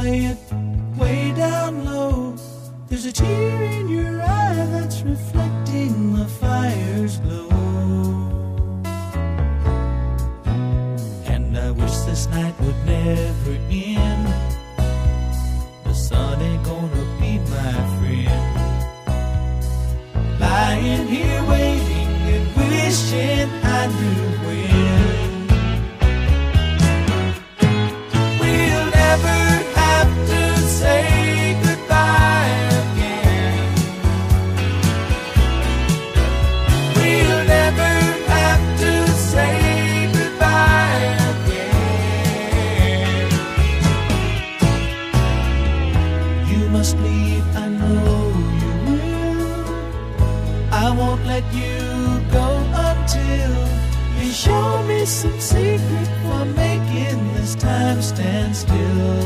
play it way down low. There's a tear in your eye that's reflecting the fire's glow. And I wish this night would never end. The sun ain't gonna be my friend. Lying here waiting and wishing I knew when. We'll never have to say goodbye again. We'll never have to say goodbye again. You must leave, I know you will. I won't let you go until you show me some secret for making this time stand still.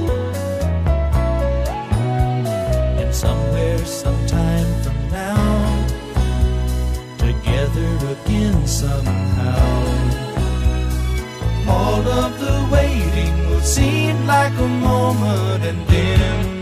And somewhere, sometime from now, together again somehow, all of the waiting will seem like a moment, and then